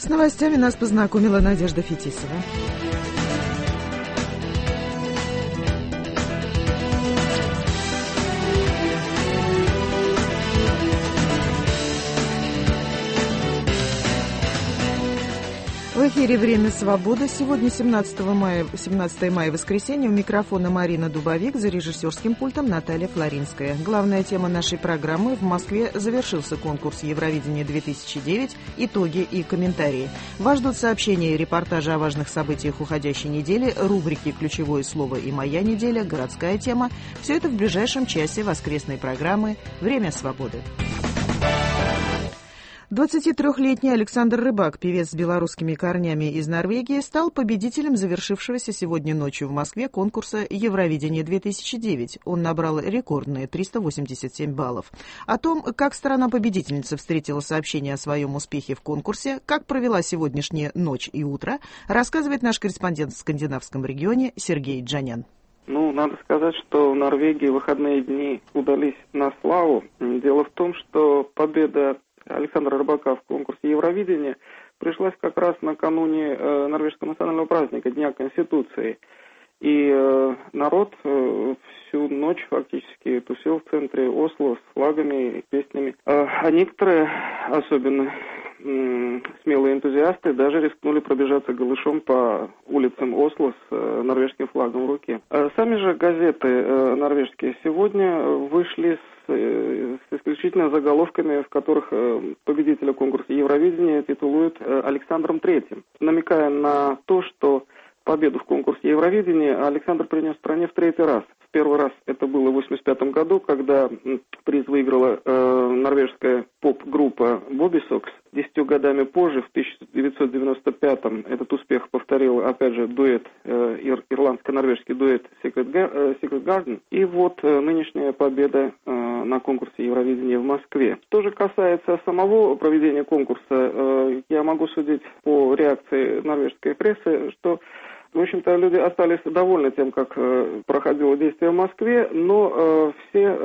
С новостями нас познакомила Надежда Фетисова. В эфире «Время свободы». Сегодня 17 мая, воскресенье. У микрофона Марина Дубовик, за режиссерским пультом Наталья Флоринская. Главная тема нашей программы: в Москве завершился конкурс Евровидения-2009. Итоги и комментарии. Вас ждут сообщения и репортажи о важных событиях уходящей недели, рубрики «Ключевое слово» и «Моя неделя», городская тема. Все это в ближайшем часе воскресной программы «Время свободы». 23-летний Александр Рыбак, певец с белорусскими корнями из Норвегии, стал победителем завершившегося сегодня ночью в Москве конкурса Евровидения-2009. Он набрал рекордные 387 баллов. О том, как страна-победительница встретила сообщение о своем успехе в конкурсе, как провела сегодняшняя ночь и утро, рассказывает наш корреспондент в скандинавском регионе Сергей Джанян. Надо сказать, что в Норвегии выходные дни удались на славу. Дело в том, что победа Александра Рыбака в конкурсе Евровидения пришлась как раз накануне норвежского национального праздника, Дня Конституции. И народ всю ночь фактически тусил в центре Осло с флагами и песнями. А некоторые, особенно смелые энтузиасты, даже рискнули пробежаться голышом по улицам Осло с норвежским флагом в руке. Сами же газеты норвежские сегодня вышли с исключительно заголовками, в которых победителя конкурса Евровидения титулуют Александром Третьим, намекая на то, что победу в конкурсе Евровидения Александр принес стране в третий раз. В первый раз это было в 1985 году, когда приз выиграла норвежская поп-группа Bobby Sox. 10 годами позже, в 1995-м, этот успех повторил, опять же, дуэт, ирландско-норвежский дуэт Secret Garden. И вот нынешняя победа на конкурсе Евровидения в Москве. Что же касается самого проведения конкурса, я могу судить по реакции норвежской прессы, что в общем-то, люди остались довольны тем, как проходило действие в Москве, но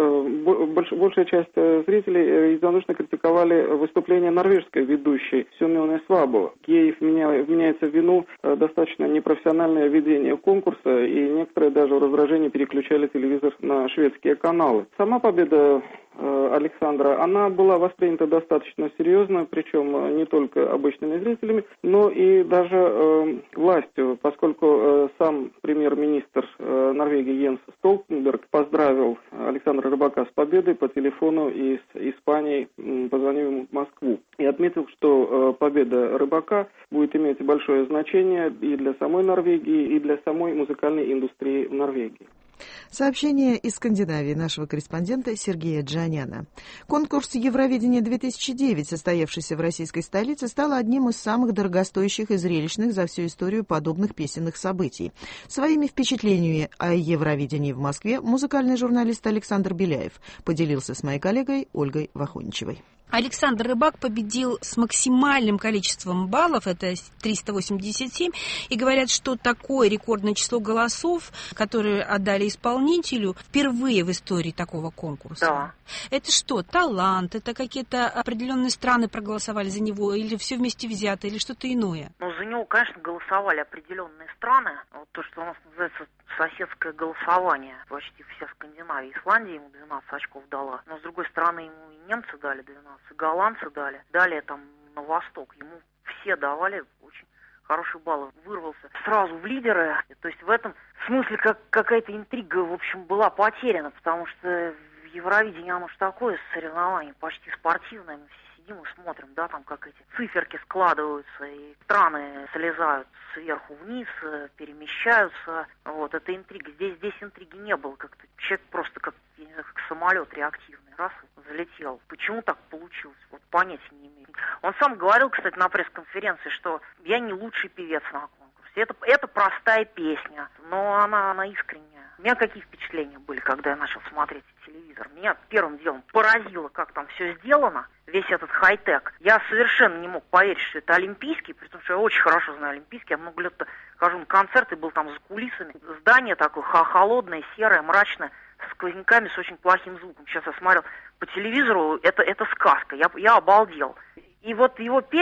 большая часть зрителей единодушно критиковали выступление норвежской ведущей Сюнне Свабо. Ей вменяется в вину достаточно непрофессиональное ведение конкурса, и некоторые даже в раздражении переключали телевизор на шведские каналы. Сама победа Александра, она была воспринята достаточно серьезно, причем не только обычными зрителями, но и даже властью, поскольку сам премьер-министр Норвегии Йенс Столтенберг поздравил Александра Рыбака с победой по телефону из Испании, позвонив ему в Москву, и отметил, что победа Рыбака будет иметь большое значение и для самой Норвегии, и для самой музыкальной индустрии в Норвегии. Сообщение из Скандинавии нашего корреспондента Сергея Джаняна. Конкурс Евровидения-2009, состоявшийся в российской столице, стал одним из самых дорогостоящих и зрелищных за всю историю подобных песенных событий. Своими впечатлениями о Евровидении в Москве музыкальный журналист Александр Беляев поделился с моей коллегой Ольгой Вахоничевой. Александр Рыбак победил с максимальным количеством баллов, это 387, и говорят, что такое рекордное число голосов, которые отдали исполнителю, впервые в истории такого конкурса. Да. Это что, талант, это какие-то определенные страны проголосовали за него, или все вместе взято, или что-то иное? За него, конечно, голосовали определенные страны, вот то, что у нас называется соседское голосование. Почти вся Скандинавия, Исландия ему 12 очков дала, но с другой стороны ему и немцы дали 12, и голландцы дали. Далее там на восток ему все давали очень хорошие баллы. Вырвался сразу в лидеры. То есть в этом смысле какая-то интрига, в общем, была потеряна, потому что в Евровидении оно же такое соревнование, почти спортивное. Мы все сидим и смотрим, да, там как эти циферки складываются, и страны слезают сверху вниз, перемещаются. Вот, это интрига. Здесь интриги не было. Как-то человек просто как, я не знаю, как самолет реактивный. Раз залетел. Почему так получилось? Вот понятия не имею. Он сам говорил, кстати, на пресс-конференции, что я не лучший певец на конкурсе. Это простая песня, но она искренняя. У меня какие впечатления были, когда я начал смотреть телевизор? Меня первым делом поразило, как там все сделано, весь этот хай-тек. Я совершенно не мог поверить, что это олимпийский, при том, что я очень хорошо знаю олимпийский. Я много лет хожу на концерты, был там за кулисами. Здание такое холодное, серое, мрачное, со сквозняками, с очень плохим звуком. Сейчас я смотрел по телевизору, это сказка, я обалдел. И вот его песня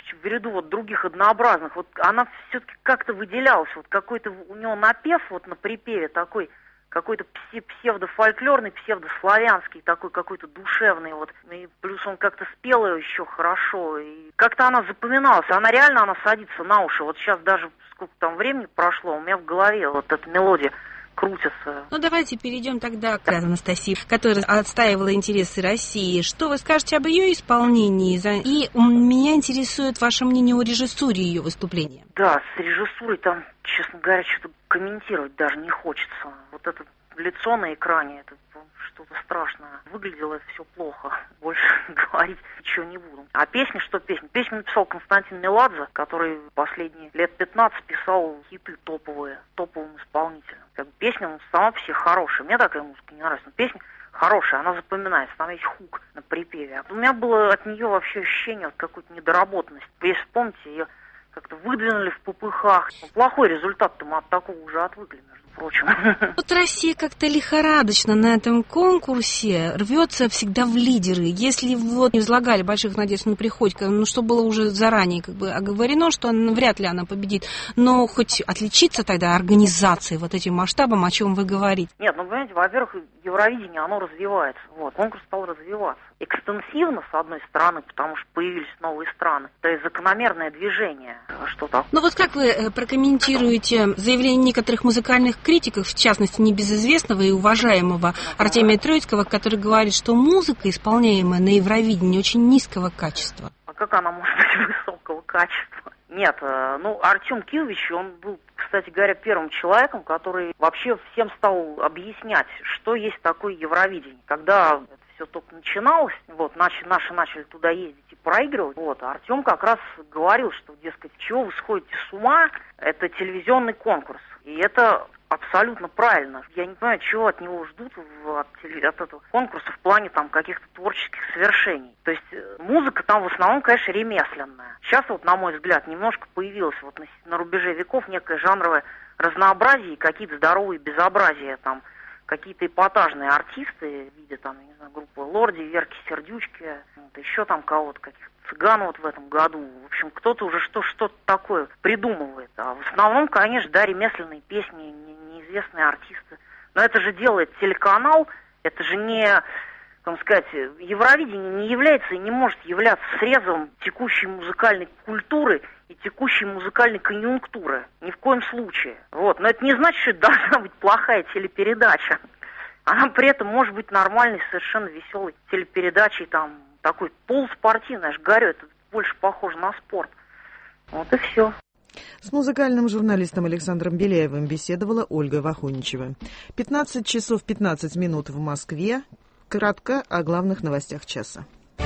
в ряду вот других однообразных, вот она все-таки как-то выделялась, вот какой-то у него напев вот на припеве такой, какой-то псевдофольклорный, псевдославянский, такой какой-то душевный, вот, и плюс он как-то спел ее еще хорошо, и как-то она запоминалась, она реально садится на уши, вот сейчас даже сколько там времени прошло, у меня в голове вот эта мелодия крутится. Ну, давайте перейдем тогда к Анастасии, которая отстаивала интересы России. Что вы скажете об ее исполнении? И меня интересует ваше мнение о режиссуре ее выступления. Да, с режиссурой там, честно говоря, что-то комментировать даже не хочется. Вот это лицо на экране, это что-то страшное. Выглядело это все плохо. Больше говорить ничего не буду. А песни, что песни? Песню написал Константин Меладзе, который последние лет 15 писал хиты топовым исполнителем. Песня сама по себе хорошая. Мне такая музыка не нравится. Но песня хорошая, она запоминается. Там есть хук на припеве. У меня было от нее вообще ощущение вот какой-то недоработанности. Если вспомните, ее как-то выдвинули в попыхах. Плохой результат-то мы от такого уже отвыкли, между прочим. Вот Россия как-то лихорадочно на этом конкурсе рвется всегда в лидеры. Если вот не возлагали больших надежд на Приходько, что было уже заранее оговорено, что вряд ли она победит, но хоть отличиться тогда организацией, вот этим масштабом, о чем вы говорите. Нет, понимаете, во-первых, Евровидение, оно развивается. Вот, конкурс стал развиваться. Экстенсивно, с одной стороны, потому что появились новые страны. Это и закономерное движение. Что так? Ну вот как вы прокомментируете заявление некоторых музыкальных критиков, в частности, небезызвестного и уважаемого Артемия Троицкого, который говорит, что музыка, исполняемая на Евровидении, очень низкого качества? А как она может быть высокого качества? Нет, Артем Кивович, он был, кстати говоря, первым человеком, который вообще всем стал объяснять, что есть такое Евровидение. Когда это все только начиналось, вот, наши начали туда ездить и проигрывать, вот, Артем как раз говорил, что, дескать, чего вы сходите с ума, это телевизионный конкурс. И это абсолютно правильно. Я не понимаю, чего от него ждут от этого конкурса в плане там каких-то творческих совершений. То есть музыка там в основном, конечно, ремесленная. Сейчас вот, на мой взгляд, немножко появилось вот на рубеже веков некое жанровое разнообразие и какие-то здоровые безобразия там. Какие-то эпатажные артисты в виде там, я не знаю, группы Лорди, Верки Сердючки, вот, еще там кого-то, каких-то цыган вот в этом году. В общем, кто-то уже что-то такое придумывает. А в основном, конечно, да, ремесленные песни, неизвестные артисты. Но это же делает телеканал, это же не, как сказать, Евровидение не является и не может являться срезом текущей музыкальной культуры и текущей музыкальной конъюнктуры. Ни в коем случае. Вот. Но это не значит, что это должна быть плохая телепередача. Она при этом может быть нормальной, совершенно веселой телепередачей, там, такой полуспортивной, я же говорю, это больше похоже на спорт. Вот и все. С музыкальным журналистом Александром Беляевым беседовала Ольга Вахуничева. 15 часов 15 минут в Москве. Кратко о главных новостях часа.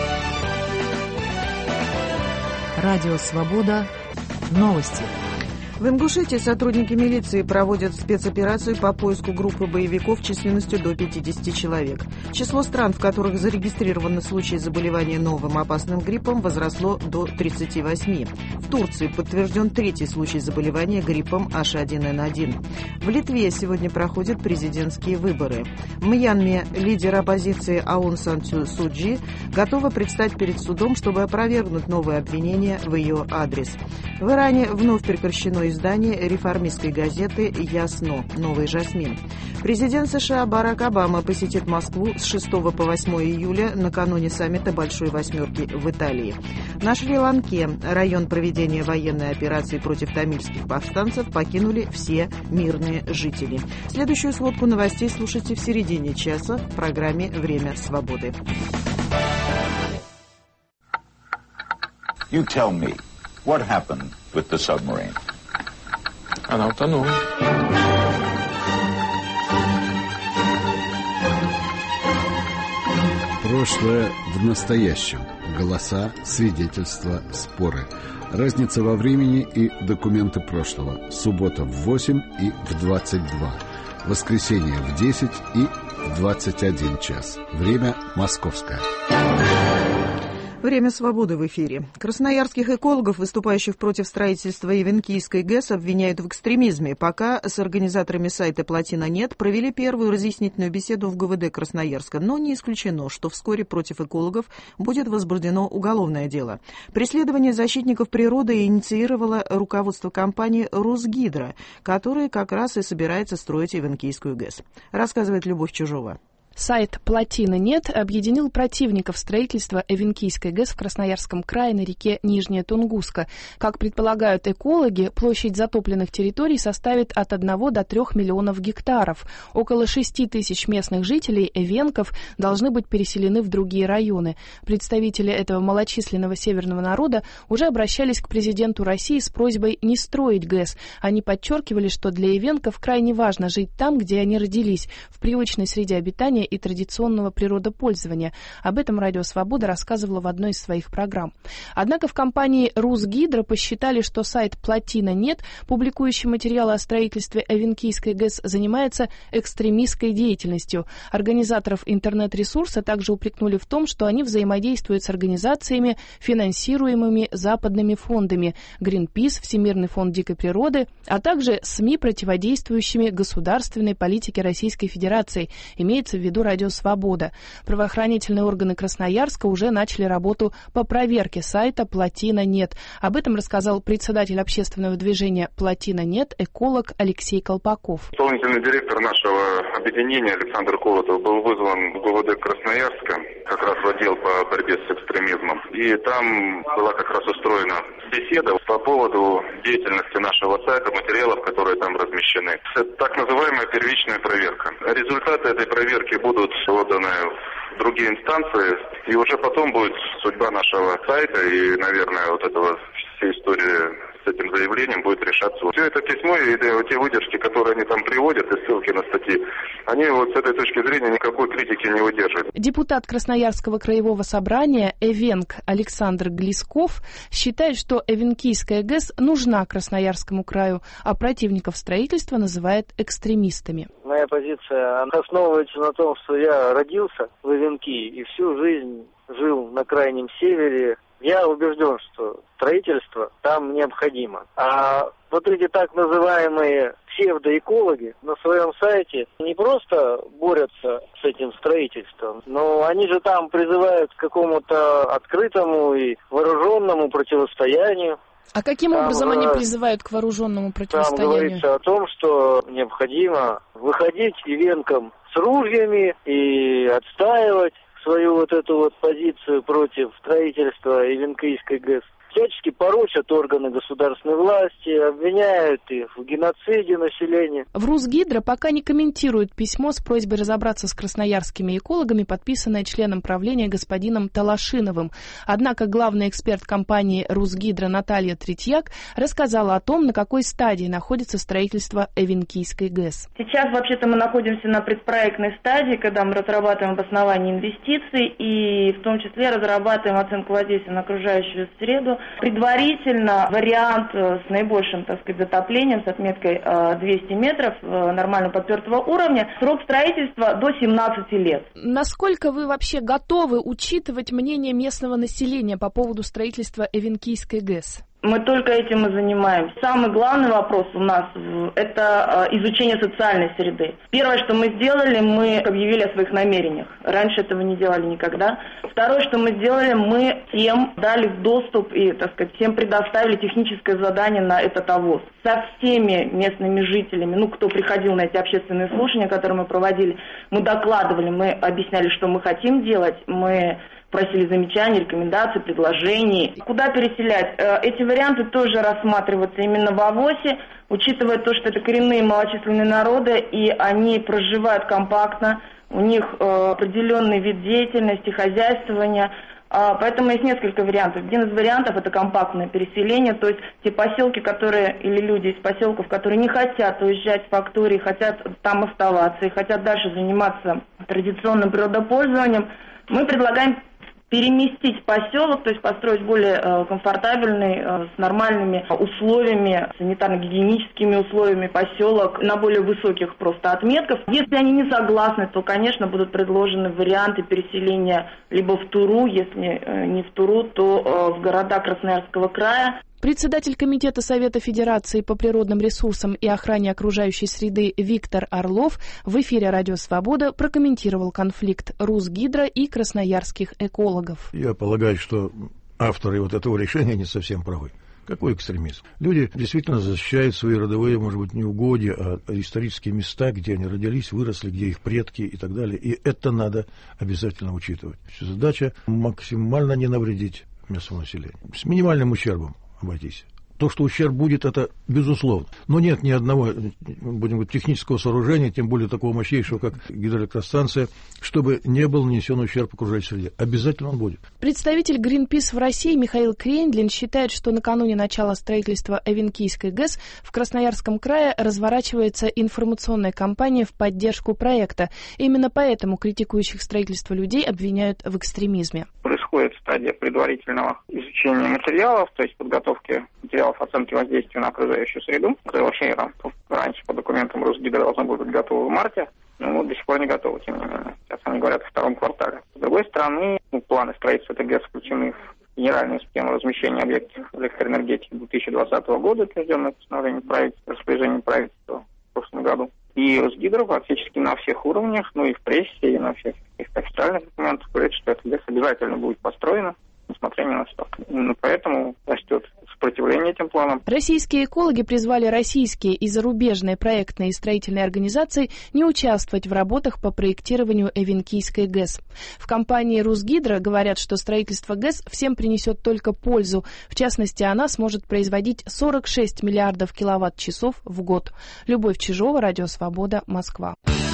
Радио «Свобода». Новости. В Ингушетии сотрудники милиции проводят спецоперацию по поиску группы боевиков численностью до 50 человек. Число стран, в которых зарегистрированы случаи заболевания новым опасным гриппом, возросло до 38. В Турции подтвержден третий случай заболевания гриппом H1N1. В Литве сегодня проходят президентские выборы. В Мьянме лидер оппозиции Аун Сан Су Чжи готова предстать перед судом, чтобы опровергнуть новые обвинения в ее адрес. В Иране вновь прекращено издание реформистской газеты «Ясно. Новый Жасмин». Президент США Барак Обама посетит Москву с 6 по 8 июля накануне саммита Большой Восьмерки в Италии. На Шри-Ланке район проведения военной операции против тамильских повстанцев покинули все мирные жители. Следующую сводку новостей слушайте в середине часа в программе «Время свободы». You tell me, what happened with the submarine? Она утонула. Прошлое в настоящем. Голоса, свидетельства, споры. Разница во времени и документы прошлого. Суббота в 8 и в 22. Воскресенье в 10 и в 21 час. Время московское. В Время свободы в эфире. Красноярских экологов, выступающих против строительства Эвенкийской ГЭС, обвиняют в экстремизме. Пока с организаторами сайта «Плотина нет» провели первую разъяснительную беседу в ГУВД Красноярска, но не исключено, что вскоре против экологов будет возбуждено уголовное дело. Преследование защитников природы инициировало руководство компании «Русгидро», которая как раз и собирается строить Эвенкийскую ГЭС. Рассказывает Любовь Чужова. Сайт «Плотина нет» объединил противников строительства Эвенкийской ГЭС в Красноярском крае на реке Нижняя Тунгуска. Как предполагают экологи, площадь затопленных территорий составит от 1 до 3 миллионов гектаров. Около 6 тысяч местных жителей эвенков должны быть переселены в другие районы. Представители этого малочисленного северного народа уже обращались к президенту России с просьбой не строить ГЭС. Они подчеркивали, что для эвенков крайне важно жить там, где они родились, в привычной среде обитания и традиционного природопользования. Об этом Радио Свобода рассказывала в одной из своих программ. Однако в компании «Русгидро» посчитали, что сайт «Плотина нет», публикующий материалы о строительстве Эвенкийской ГЭС, занимается экстремистской деятельностью. Организаторов интернет-ресурса также упрекнули в том, что они взаимодействуют с организациями, финансируемыми западными фондами Greenpeace, Всемирный фонд дикой природы, а также СМИ, противодействующими государственной политике Российской Федерации. Имеется в виду Радио Свобода. Правоохранительные органы Красноярска уже начали работу по проверке сайта «Плотина нет». Об этом рассказал председатель общественного движения «Плотина нет», эколог Алексей Колпаков. Исполнительный директор нашего объединения Александр Колотов был вызван в ГУВД Красноярска, как раз в отдел по борьбе с экстремизмом. И там была как раз устроена беседа по поводу деятельности нашего сайта, материалов, которые там размещены. Это так называемая первичная проверка. Результаты этой проверки будут отданы в другие инстанции, и уже потом будет судьба нашего сайта, и, наверное, вот этого всей истории с этим заявлением будет решаться. Все это письмо и те выдержки, которые они там приводят, и ссылки на статьи, они вот с этой точки зрения никакой критики не выдерживают. Депутат Красноярского краевого собрания Эвенк Александр Глесков считает, что Эвенкийская ГЭС нужна Красноярскому краю, а противников строительства называет экстремистами. Моя позиция основывается на том, что я родился в Эвенки и всю жизнь жил на крайнем севере. Я убежден, что строительство там необходимо. А вот эти так называемые псевдоэкологи на своем сайте не просто борются с этим строительством, но они же там призывают к какому-то открытому и вооруженному противостоянию. А каким образом они призывают к вооруженному противостоянию? Там говорится о том, что необходимо выходить эвенкам с ружьями и отстаивать свою вот эту вот позицию против строительства Эвенкийской ГЭС. Всячески порочат органы государственной власти, обвиняют их в геноциде населения. В Русгидро пока не комментируют письмо с просьбой разобраться с красноярскими экологами, подписанное членом правления господином Талашиновым. Однако главный эксперт компании Русгидро Наталья Третьяк рассказала о том, на какой стадии находится строительство Эвенкийской ГЭС. Сейчас вообще-то мы находимся на предпроектной стадии, когда мы разрабатываем обоснование инвестиций и в том числе разрабатываем оценку воздействия на окружающую среду. Предварительно вариант с наибольшим, так сказать, затоплением, с отметкой 200 метров нормально подпертого уровня, срок строительства до 17 лет. Насколько вы вообще готовы учитывать мнение местного населения по поводу строительства Эвенкийской ГЭС? Мы только этим и занимаемся. Самый главный вопрос у нас – это изучение социальной среды. Первое, что мы сделали, мы объявили о своих намерениях. Раньше этого не делали никогда. Второе, что мы сделали, мы всем дали доступ и, так сказать, всем предоставили техническое задание на этот ОВОС. Со всеми местными жителями, кто приходил на эти общественные слушания, которые мы проводили, мы докладывали, мы объясняли, что мы хотим делать, мы просили замечаний, рекомендаций, предложений. Куда переселять? Эти варианты тоже рассматриваются именно в ОВОСе, учитывая то, что это коренные малочисленные народы, и они проживают компактно, у них определенный вид деятельности, хозяйствования. Поэтому есть несколько вариантов. Один из вариантов – это компактное переселение, то есть те поселки, которые, или люди из поселков, которые не хотят уезжать в фактории, хотят там оставаться и хотят дальше заниматься традиционным природопользованием, мы предлагаем переместить поселок, то есть построить более комфортабельный, с нормальными условиями, санитарно-гигиеническими условиями поселок на более высоких просто отметках. Если они не согласны, то, конечно, будут предложены варианты переселения либо в Туру, если не в Туру, то в города Красноярского края. Председатель Комитета Совета Федерации по природным ресурсам и охране окружающей среды Виктор Орлов в эфире «Радио Свобода» прокомментировал конфликт Русгидро и красноярских экологов. Я полагаю, что авторы вот этого решения не совсем правы. Какой экстремизм? Люди действительно защищают свои родовые, может быть, не угодья, а исторические места, где они родились, выросли, где их предки и так далее. И это надо обязательно учитывать. Задача максимально не навредить местному населению. С минимальным ущербом обойтись. То, что ущерб будет, это безусловно. Но нет ни одного, будем говорить, технического сооружения, тем более такого мощнейшего, как гидроэлектростанция, чтобы не был нанесен ущерб окружающей среде. Обязательно он будет. Представитель Greenpeace в России Михаил Крендлин считает, что накануне начала строительства Эвенкийской ГЭС в Красноярском крае разворачивается информационная кампания в поддержку проекта. Именно поэтому критикующих строительство людей обвиняют в экстремизме. Происходит стадия предварительного изучения материалов, то есть подготовки материалов оценки воздействия на окружающую среду. Это вообще раньше по документам Русгидро должно было быть готово в марте, но до сих пор не готово, тем не менее. Сейчас они говорят о втором квартале. С другой стороны, планы строительства этой ГЭС включены в генеральную схему размещения объектов электроэнергетики 2020 года, утвержденное постановлением правительства, распоряжением правительства в прошлом году. И Русгидро фактически на всех уровнях, и в прессе, и на всех официальных документах говорит, что эта ГЭС обязательно будет построена, несмотря ни на что. Именно поэтому растет сопротивление этим планам. Российские экологи призвали российские и зарубежные проектные и строительные организации не участвовать в работах по проектированию Эвенкийской ГЭС. В компании Русгидро говорят, что строительство ГЭС всем принесет только пользу. В частности, она сможет производить 46 миллиардов киловатт-часов в год. Любовь Чижова, Радио Свобода, Москва.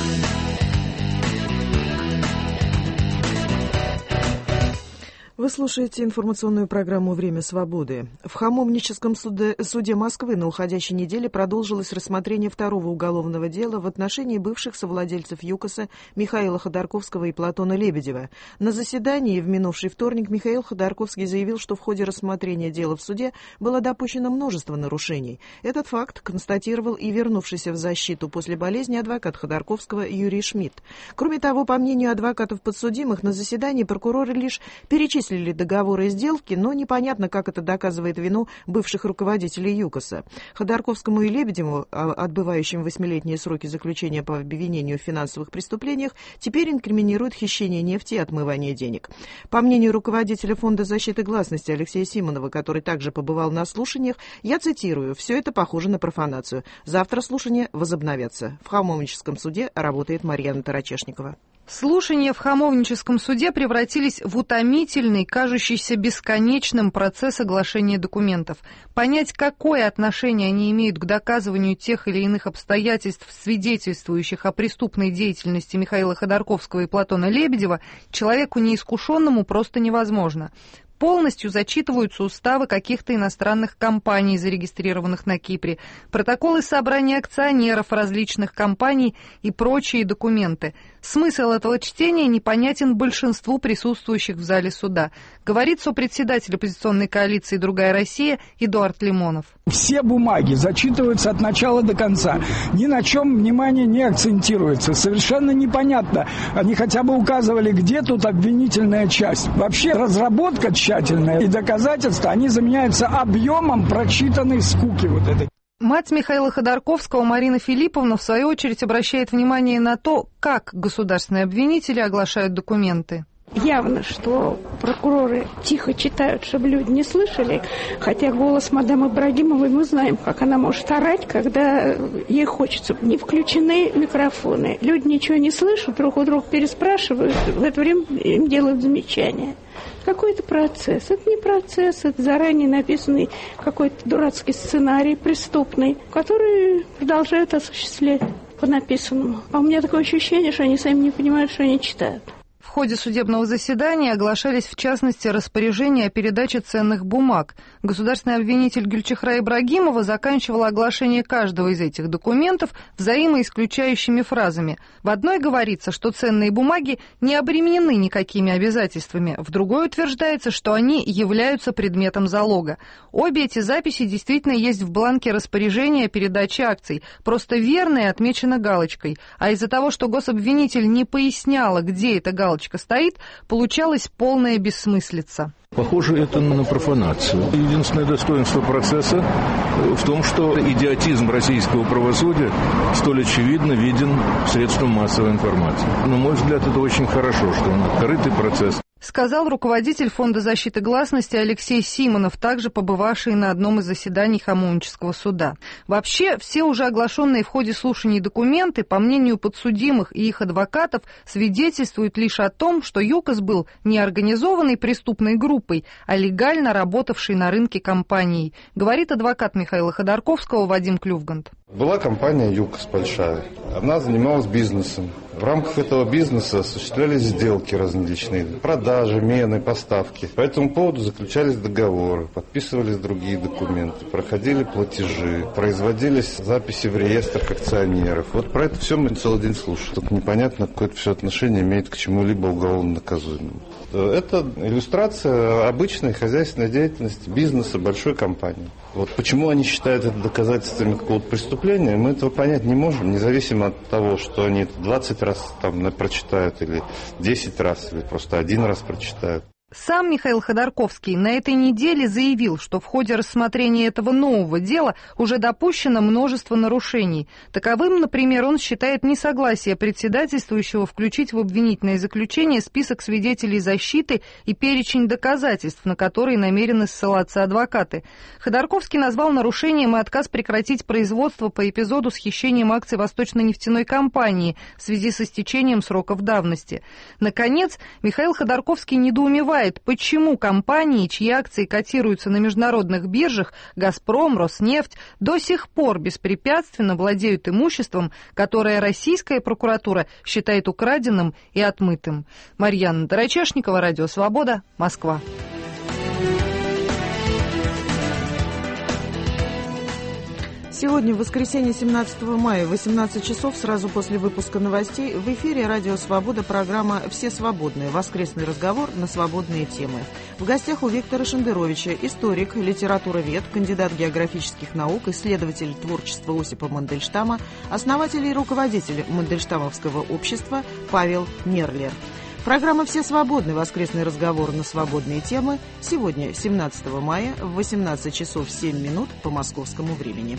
Вы слушаете информационную программу «Время свободы». В Хамовническом суде Москвы на уходящей неделе продолжилось рассмотрение второго уголовного дела в отношении бывших совладельцев ЮКОСа Михаила Ходорковского и Платона Лебедева. На заседании в минувший вторник Михаил Ходорковский заявил, что в ходе рассмотрения дела в суде было допущено множество нарушений. Этот факт констатировал и вернувшийся в защиту после болезни адвокат Ходорковского Юрий Шмидт. Кроме того, по мнению адвокатов подсудимых, на заседании прокуроры лишь перечислили договоры и сделки, но непонятно, как это доказывает вину бывших руководителей ЮКОСа. Ходорковскому и Лебедеву, отбывающим 8-летние сроки заключения по обвинению в финансовых преступлениях, теперь инкриминируют хищение нефти и отмывание денег. По мнению руководителя Фонда защиты гласности Алексея Симонова, который также побывал на слушаниях, я цитирую: «Все это похоже на профанацию. Завтра слушания возобновятся». В Хамовническом суде работает Марьяна Тарачешникова. Слушания в Хамовническом суде превратились в утомительный, кажущийся бесконечным процесс оглашения документов. Понять, какое отношение они имеют к доказыванию тех или иных обстоятельств, свидетельствующих о преступной деятельности Михаила Ходорковского и Платона Лебедева, человеку неискушенному просто невозможно. Полностью зачитываются уставы каких-то иностранных компаний, зарегистрированных на Кипре, протоколы собрания акционеров различных компаний и прочие документы. Смысл этого чтения непонятен большинству присутствующих в зале суда, говорит сопредседатель оппозиционной коалиции «Другая Россия» Эдуард Лимонов. Все бумаги зачитываются от начала до конца. Ни на чем внимание не акцентируется. Совершенно непонятно. Они хотя бы указывали, где тут обвинительная часть. Вообще разработка тщательная и доказательства, они заменяются объемом прочитанной скуки вот этой. Мать Михаила Ходорковского Марина Филипповна, в свою очередь, обращает внимание на то, как государственные обвинители оглашают документы. Явно, что прокуроры тихо читают, чтобы люди не слышали, хотя голос мадам Ибрагимовой мы знаем, как она может орать, когда ей хочется. Не включены микрофоны, люди ничего не слышат, друг у друга переспрашивают, в это время им делают замечания. Какой-то процесс. Это не процесс, это заранее написанный какой-то дурацкий сценарий преступный, который продолжают осуществлять по написанному. А у меня такое ощущение, что они сами не понимают, что они читают. В ходе судебного заседания оглашались, в частности, распоряжения о передаче ценных бумаг. Государственный обвинитель Гюльчихра Ибрагимова заканчивала оглашение каждого из этих документов взаимоисключающими фразами. В одной говорится, что ценные бумаги не обременены никакими обязательствами, в другой утверждается, что они являются предметом залога. Обе эти записи действительно есть в бланке распоряжения о передаче акций, просто верная отмечена галочкой. А из-за того, что гособвинитель не поясняла, где эта галочка стоит, получалась полная бессмыслица. Похоже, это на профанацию. Единственное достоинство процесса в том, что идиотизм российского правосудия столь очевидно виден средством массовой информации. На мой взгляд, это очень хорошо, что он открытый процесс. Сказал руководитель Фонда защиты гласности Алексей Симонов, также побывавший на одном из заседаний Хамовнического суда. Вообще, все уже оглашенные в ходе слушаний документы, по мнению подсудимых и их адвокатов, свидетельствуют лишь о том, что ЮКОС был не организованной преступной группой, а легально работавшей на рынке компанией, говорит адвокат Михаила Ходорковского Вадим Клювгант. Была компания ЮКОС большая. Она занималась бизнесом. В рамках этого бизнеса осуществлялись сделки различные, продажи, мены, поставки. По этому поводу заключались договоры, подписывались другие документы, проходили платежи, производились записи в реестрах акционеров. Вот про это все мы целый день слушаем. Только непонятно, какое это все отношение имеет к чему-либо уголовно наказуемому. Это иллюстрация обычной хозяйственной деятельности бизнеса большой компании. Вот почему они считают это доказательствами какого-то преступления, мы этого понять не можем, независимо от того, что они 20 раз там прочитают, или 10 раз, или просто один раз прочитают. Сам Михаил Ходорковский на этой неделе заявил, что в ходе рассмотрения этого нового дела уже допущено множество нарушений. Таковым, например, он считает несогласие председательствующего включить в обвинительное заключение список свидетелей защиты и перечень доказательств, на которые намерены ссылаться адвокаты. Ходорковский назвал нарушением и отказ прекратить производство по эпизоду с хищением акций Восточно-нефтяной компании в связи с истечением сроков давности. Наконец, Михаил Ходорковский недоумевает, почему компании, чьи акции котируются на международных биржах, «Газпром», «Роснефть», до сих пор беспрепятственно владеют имуществом, которое российская прокуратура считает украденным и отмытым. Марьяна Дорочешникова, Радио Свобода, Москва. Сегодня, в воскресенье 17 мая, в 18 часов, сразу после выпуска новостей, в эфире «Радио Свобода» программа «Все свободные». Воскресный разговор на свободные темы. В гостях у Виктора Шендеровича историк, литературовед, кандидат географических наук, исследователь творчества Осипа Мандельштама, основатель и руководитель Мандельштамовского общества Павел Мерлер. Программа «Все свободны. Воскресный разговор на свободные темы» сегодня, 17 мая, в 18 часов 7 минут по московскому времени.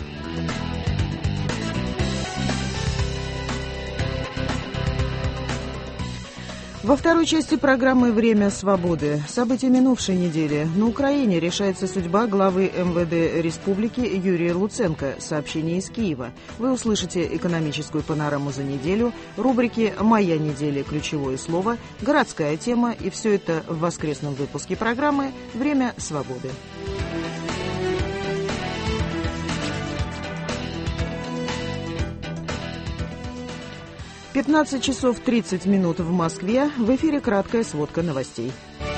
Во второй части программы «Время свободы». События минувшей недели. На Украине решается судьба главы МВД Республики Юрия Луценко. Сообщение из Киева. Вы услышите экономическую панораму за неделю, рубрики «Моя неделя. Ключевое слово», городская тема, и все это в воскресном выпуске программы «Время свободы». 15 часов 30 минут в Москве. В эфире краткая сводка новостей.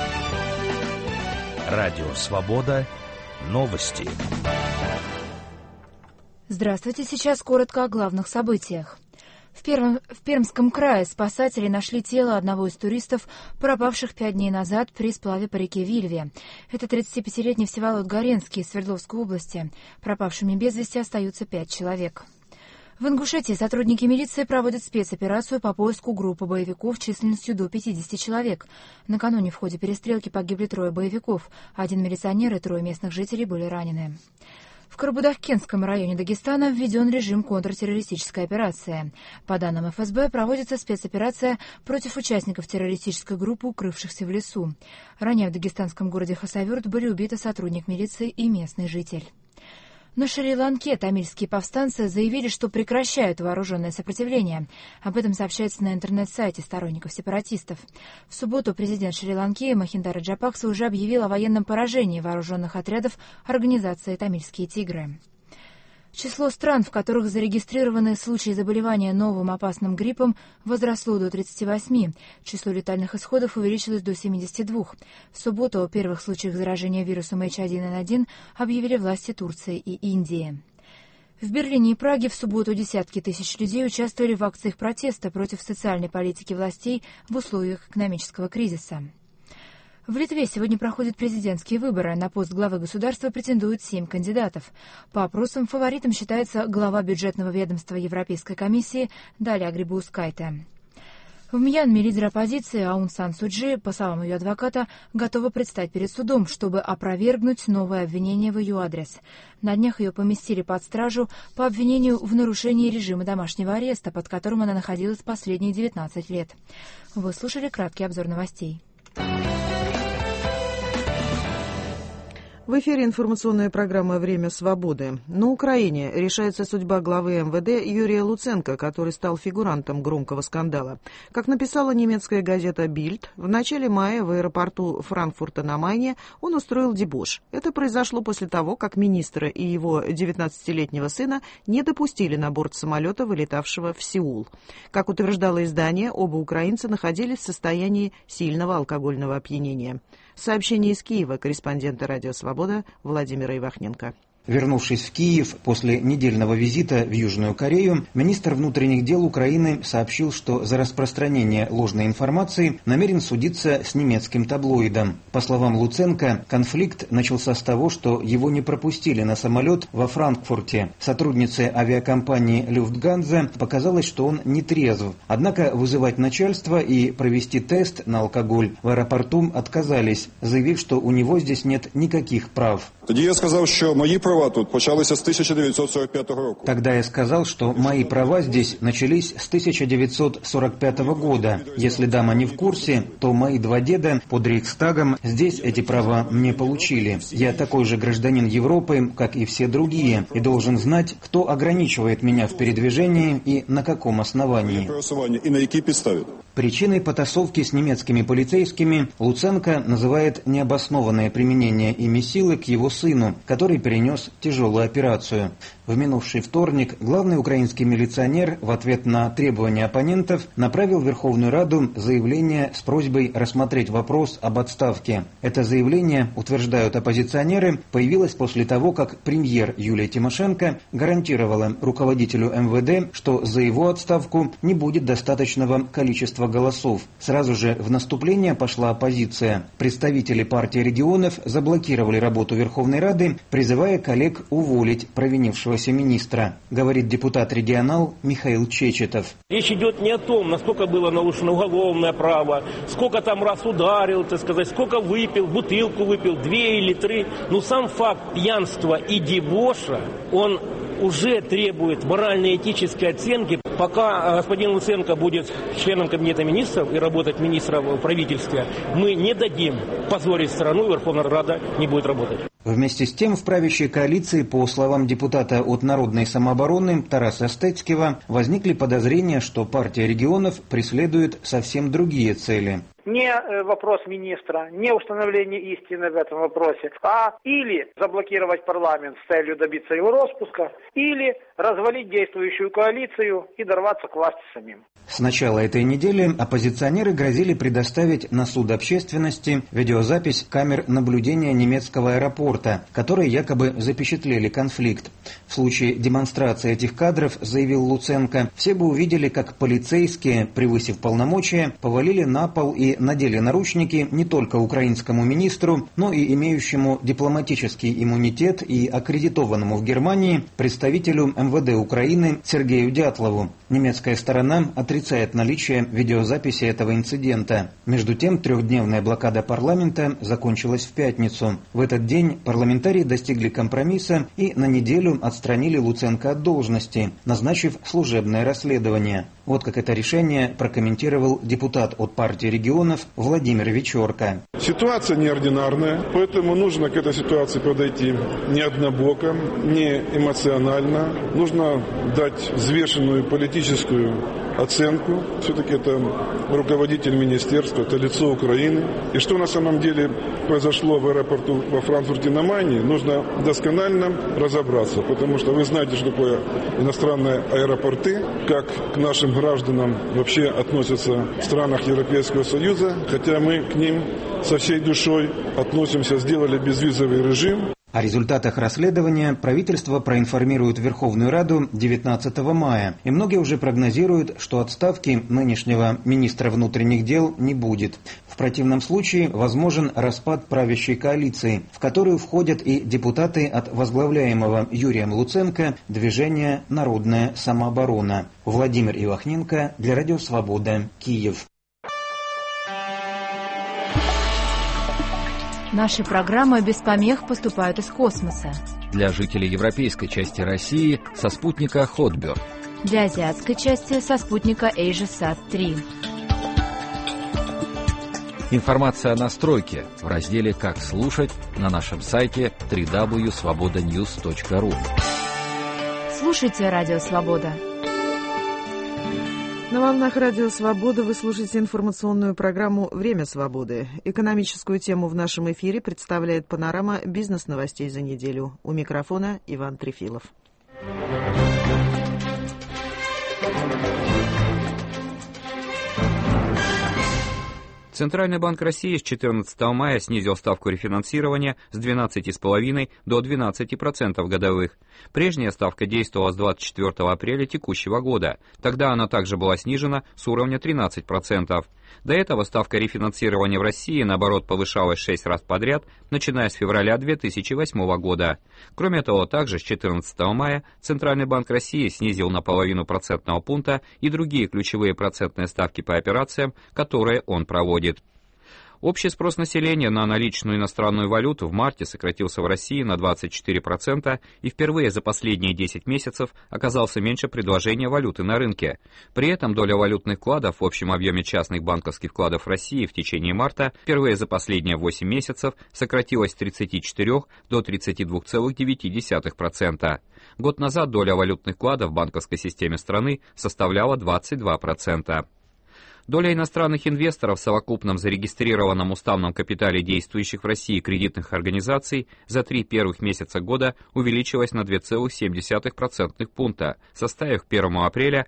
Радио «Свобода». Новости. Здравствуйте. Сейчас коротко о главных событиях. В Пермском крае спасатели нашли тело одного из туристов, пропавших 5 дней назад при сплаве по реке Вильве. Это 35-летний Всеволод Горенский из Свердловской области. Пропавшими без вести остаются 5 человек. В Ингушетии сотрудники милиции проводят спецоперацию по поиску группы боевиков численностью до 50 человек. Накануне в ходе перестрелки погибли 3 боевиков, 1 милиционер и 3 местных жителей были ранены. В Карабудаккенском районе Дагестана введен режим контртеррористической операции. По данным ФСБ, проводится спецоперация против участников террористической группы, укрывшихся в лесу. Ранее в дагестанском городе Хасавюрт были убиты сотрудник милиции и местный житель. На Шри-Ланке тамильские повстанцы заявили, что прекращают вооруженное сопротивление. Об этом сообщается на интернет-сайте сторонников сепаратистов. В субботу президент Шри-Ланки Махинда Раджапакса уже объявил о военном поражении вооруженных отрядов организации «Тамильские тигры». Число стран, в которых зарегистрированы случаи заболевания новым опасным гриппом, возросло до 38. Число летальных исходов увеличилось до 72. В субботу о первых случаях заражения вирусом H1N1 объявили власти Турции и Индии. В Берлине и Праге в субботу десятки тысяч людей участвовали в акциях протеста против социальной политики властей в условиях экономического кризиса. В Литве сегодня проходят президентские выборы. На пост главы государства претендуют 7 кандидатов. По опросам фаворитом считается глава бюджетного ведомства Европейской комиссии Далия Грибаускайте. В Мьянме лидер оппозиции Аун Сан Су Чжи, по словам ее адвоката, готова предстать перед судом, чтобы опровергнуть новое обвинение в ее адрес. На днях ее поместили под стражу по обвинению в нарушении режима домашнего ареста, под которым она находилась последние 19 лет. Вы слушали краткий обзор новостей. В эфире информационная программа «Время свободы». На Украине решается судьба главы МВД Юрия Луценко, который стал фигурантом громкого скандала. Как написала немецкая газета «Бильд», в начале мая в аэропорту Франкфурта на Майне он устроил дебош. Это произошло после того, как министра и его 19-летнего сына не допустили на борт самолета, вылетавшего в Сеул. Как утверждало издание, оба украинца находились в состоянии сильного алкогольного опьянения. Сообщение из Киева корреспондента «Радио Свобода» Владимира Ивахненко. Вернувшись в Киев после недельного визита в Южную Корею, министр внутренних дел Украины сообщил, что за распространение ложной информации намерен судиться с немецким таблоидом. По словам Луценко, конфликт начался с того, что его не пропустили на самолет во Франкфурте. Сотруднице авиакомпании «Люфтганза» показалось, что он не трезв. Однако вызывать начальство и провести тест на алкоголь в аэропорту отказались, заявив, что у него здесь нет никаких прав. Тоді я сказав, що мої права тут почалися з 1945 року. Тогда я сказал, что мои права здесь начались с 1945 года. Если дама не в курсе, то мои 2 деда под Рейхстагом здесь эти права не получили. Я такой же гражданин Европы, как и все другие, и должен знать, кто ограничивает меня в передвижении и на каком основании. І на якій підставі. Причиной потасовки с немецкими полицейскими Луценко называет необоснованное применение ими силы к его сыну, который перенес тяжелую операцию. В минувший вторник главный украинский милиционер в ответ на требования оппонентов направил в Верховную Раду заявление с просьбой рассмотреть вопрос об отставке. Это заявление, утверждают оппозиционеры, появилось после того, как премьер Юлия Тимошенко гарантировала руководителю МВД, что за его отставку не будет достаточного количества голосов. Сразу же в наступление пошла оппозиция. Представители партии регионов заблокировали работу Верховной Рады, призывая коллег уволить провинившегося министра, говорит депутат-регионал Михаил Чечетов. Речь идет не о том, насколько было нарушено уголовное право, сколько там раз ударил, так сказать, сколько выпил, бутылку выпил, 2 или 3. Но сам факт пьянства и дебоша, он уже требует морально-этической оценки. Пока господин Луценко будет членом Кабинета министров и работать министром в правительстве, мы не дадим позорить страну, и Верховная Рада не будет работать. Вместе с тем в правящей коалиции, по словам депутата от Народной самообороны Тараса Стецкива, возникли подозрения, что партия регионов преследует совсем другие цели. Не вопрос министра, не установление истины в этом вопросе, а или заблокировать парламент с целью добиться его распуска, или развалить действующую коалицию и дорваться к власти самим. С начала этой недели оппозиционеры грозили предоставить на суд общественности видеозапись камер наблюдения немецкого аэропорта, которые якобы запечатлели конфликт. В случае демонстрации этих кадров, заявил Луценко, все бы увидели, как полицейские, превысив полномочия, повалили на пол и надели наручники не только украинскому министру, но и имеющему дипломатический иммунитет и аккредитованному в Германии представителю МВД Украины Сергею Дятлову. Немецкая сторона отрицает наличие видеозаписи этого инцидента. Между тем, 3-дневная блокада парламента закончилась в пятницу. В этот день парламентарии достигли компромисса и на неделю отстранили Луценко от должности, назначив служебное расследование. Вот как это решение прокомментировал депутат от партии регионов Владимир Вечерко. Ситуация неординарная, поэтому нужно к этой ситуации подойти не однобоко, не эмоционально. Нужно дать взвешенную политическую оценку. Все-таки это руководитель министерства, это лицо Украины. И что на самом деле произошло в аэропорту во Франкфурте на Майне, нужно досконально разобраться, потому что вы знаете, что такое иностранные аэропорты, как к нашим гражданам вообще относятся в странах Европейского Союза, хотя мы к ним со всей душой относимся, сделали безвизовый режим. О результатах расследования правительство проинформирует Верховную Раду 19 мая, и многие уже прогнозируют, что отставки нынешнего министра внутренних дел не будет. В противном случае возможен распад правящей коалиции, в которую входят и депутаты от возглавляемого Юрием Луценко движения «Народная самооборона». Владимир Ивахненко для Радио Свобода, Киев. Наши программы без помех поступают из космоса. Для жителей европейской части России со спутника Hotbird. Для азиатской части со спутника AsiaSat-3. Информация о настройке в разделе «Как слушать» на нашем сайте www.svobodanews.ru. Слушайте Радио Свобода. На волнах Радио Свобода вы слушаете информационную программу «Время свободы». Экономическую тему в нашем эфире представляет панорама бизнес-новостей за неделю. У микрофона Иван Трефилов. Центральный банк России с 14 мая снизил ставку рефинансирования с 12,5% до 12% годовых. Прежняя ставка действовала с 24 апреля текущего года. Тогда она также была снижена с уровня 13%. До этого ставка рефинансирования в России, наоборот, повышалась 6 раз подряд, начиная с февраля 2008 года. Кроме того, также с 14 мая Центральный банк России снизил на 0,5 процентного пункта и другие ключевые процентные ставки по операциям, которые он проводит. Общий спрос населения на наличную иностранную валюту в марте сократился в России на 24% и впервые за последние 10 месяцев оказался меньше предложения валюты на рынке. При этом доля валютных вкладов в общем объеме частных банковских вкладов в России в течение марта впервые за последние 8 месяцев сократилась с 34 до 32,9%. Год назад доля валютных вкладов в банковской системе страны составляла 22%. Доля иностранных инвесторов в совокупном зарегистрированном уставном капитале действующих в России кредитных организаций за 3 первых месяца года увеличилась на 2,7% пункта, составив к 1 апреля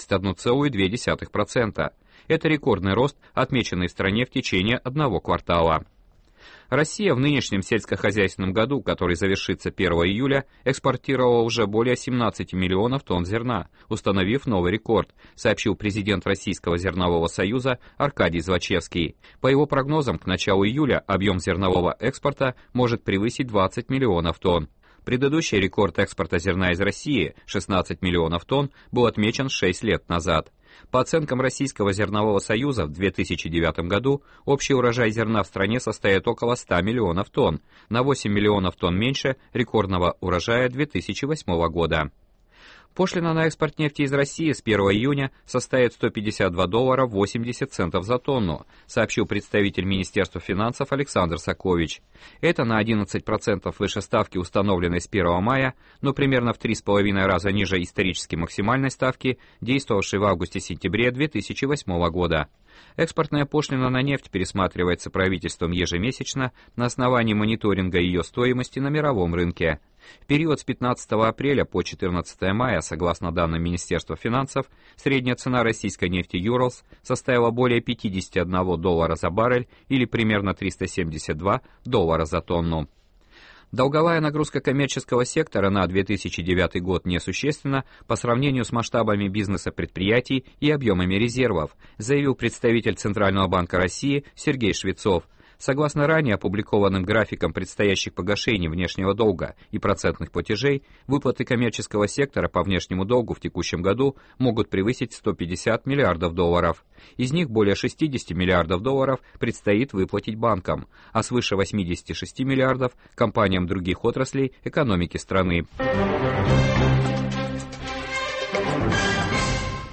31,2%. Это рекордный рост, отмеченный в стране в течение одного квартала. Россия в нынешнем сельскохозяйственном году, который завершится 1 июля, экспортировала уже более 17 миллионов тонн зерна, установив новый рекорд, сообщил президент Российского зернового союза Аркадий Звачевский. По его прогнозам, к началу июля объем зернового экспорта может превысить 20 миллионов тонн. Предыдущий рекорд экспорта зерна из России, 16 миллионов тонн, был отмечен 6 лет назад. По оценкам Российского зернового союза, в 2009 году общий урожай зерна в стране составит около 100 миллионов тонн, на 8 миллионов тонн меньше рекордного урожая 2008 года. Пошлина на экспорт нефти из России с 1 июня составит $152.80 за тонну, сообщил представитель Министерства финансов Александр Сакович. Это на 11% выше ставки, установленной с 1 мая, но примерно в 3,5 раза ниже исторически максимальной ставки, действовавшей в августе-сентябре 2008 года. Экспортная пошлина на нефть пересматривается правительством ежемесячно на основании мониторинга ее стоимости на мировом рынке. В период с 15 апреля по 14 мая, согласно данным Министерства финансов, средняя цена российской нефти Urals составила более $51 за баррель или примерно $372 за тонну. Долговая нагрузка коммерческого сектора на 2009 год несущественна по сравнению с масштабами бизнеса предприятий и объемами резервов, заявил представитель Центрального банка России Сергей Швецов. Согласно ранее опубликованным графикам предстоящих погашений внешнего долга и процентных платежей, выплаты коммерческого сектора по внешнему долгу в текущем году могут превысить $150 миллиардов. Из них более $60 миллиардов предстоит выплатить банкам, а свыше $86 миллиардов – компаниям других отраслей экономики страны.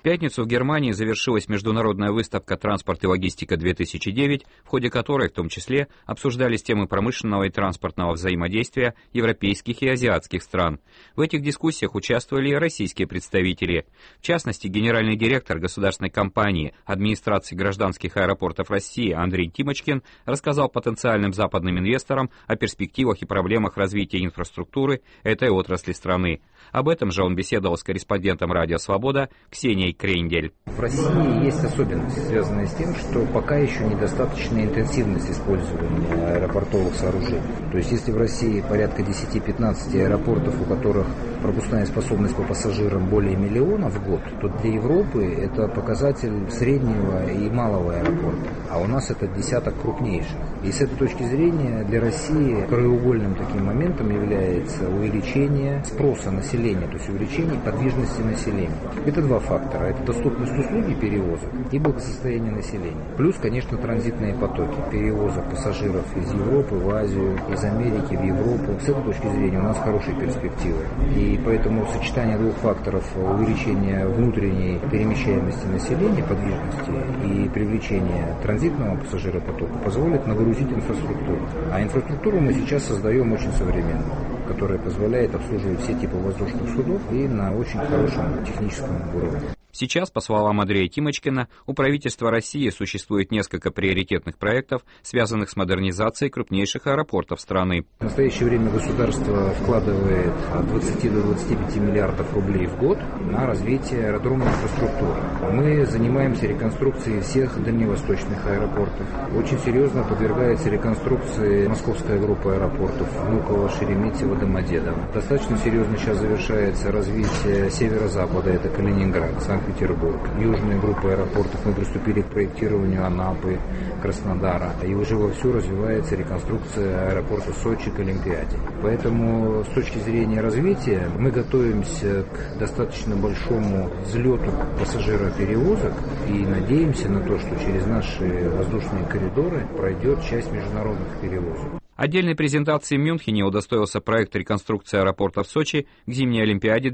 В пятницу в Германии завершилась международная выставка «Транспорт и логистика-2009», в ходе которой в том числе обсуждались темы промышленного и транспортного взаимодействия европейских и азиатских стран. В этих дискуссиях участвовали и российские представители. В частности, генеральный директор государственной компании администрации гражданских аэропортов России Андрей Тимочкин рассказал потенциальным западным инвесторам о перспективах и проблемах развития инфраструктуры этой отрасли страны. Об этом же он беседовал с корреспондентом «Радио Свобода» Ксенией Крендель. В России есть особенность, связанная с тем, что пока еще недостаточная интенсивность использования аэропортовых сооружений. То есть если в России порядка 10-15 аэропортов, у которых пропускная способность по пассажирам более миллиона в год, то для Европы это показатель среднего и малого аэропорта. А у нас это десяток крупнейших. И с этой точки зрения для России краеугольным таким моментом является увеличение спроса населения, то есть увеличение подвижности населения. Это два фактора. Это доступность услуги перевозок и благосостояние населения. Плюс, конечно, транзитные потоки. Перевозок пассажиров из Европы в Азию, из Америки в Европу. С этой точки зрения у нас хорошие перспективы. И поэтому сочетание двух факторов увеличения внутренней перемещаемости населения, подвижности и привлечения транзитного пассажиропотока позволит нагрузить инфраструктуру. А инфраструктуру мы сейчас создаем очень современную, которая позволяет обслуживать все типы воздушных судов и на очень хорошем техническом уровне. Сейчас, по словам Андрея Тимочкина, у правительства России существует несколько приоритетных проектов, связанных с модернизацией крупнейших аэропортов страны. В настоящее время государство вкладывает от 20 до 25 миллиардов рублей в год на развитие аэродромной инфраструктуры. Мы занимаемся реконструкцией всех дальневосточных аэропортов. Очень серьезно подвергается реконструкции московская группа аэропортов Внуково, Шереметьево, Домодедово. Достаточно серьезно сейчас завершается развитие северо-запада, это Калининград, Санкт-Петербург. Южные группы аэропортов мы приступили к проектированию Анапы, Краснодара. И уже вовсю развивается реконструкция аэропорта Сочи к Олимпиаде. Поэтому с точки зрения развития мы готовимся к достаточно большому взлету пассажироперевозок и надеемся на то, что через наши воздушные коридоры пройдет часть международных перевозок. Отдельной презентации в Мюнхене удостоился проект реконструкции аэропорта в Сочи к зимней Олимпиаде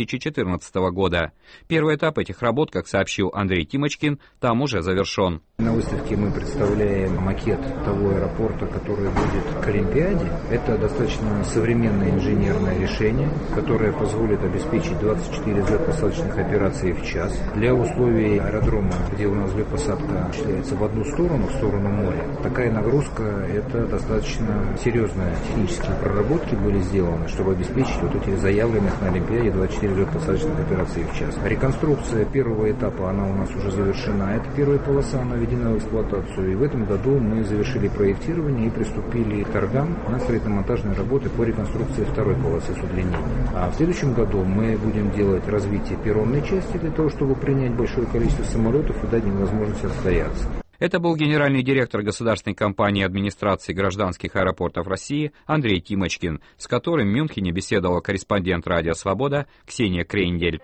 2014 года. Первый этап этих работ, как сообщил Андрей Тимочкин, там уже завершен. На выставке мы представляем макет того аэропорта, который будет к Олимпиаде. Это достаточно современное инженерное решение, которое позволит обеспечить 24 взлет-посадочных операций в час. Для условий аэродрома, где у нас взлет-посадка осуществляется в одну сторону, в сторону моря, такая нагрузка – это достаточно серьезные технические проработки были сделаны, чтобы обеспечить вот эти заявленных на Олимпиаде 24 взлет-посадочных операций в час. Реконструкция первого этапа, она у нас уже завершена. Это первая полоса, она введена в эксплуатацию. И в этом году мы завершили проектирование и приступили к торгам на строительно-монтажные работы по реконструкции второй полосы с удлинением. А в следующем году мы будем делать развитие перронной части для того, чтобы принять большое количество самолетов и дать им возможность отстояться. Это был генеральный директор государственной компании администрации гражданских аэропортов России Андрей Тимочкин, с которым в Мюнхене беседовал корреспондент «Радио Свобода» Ксения Крендель.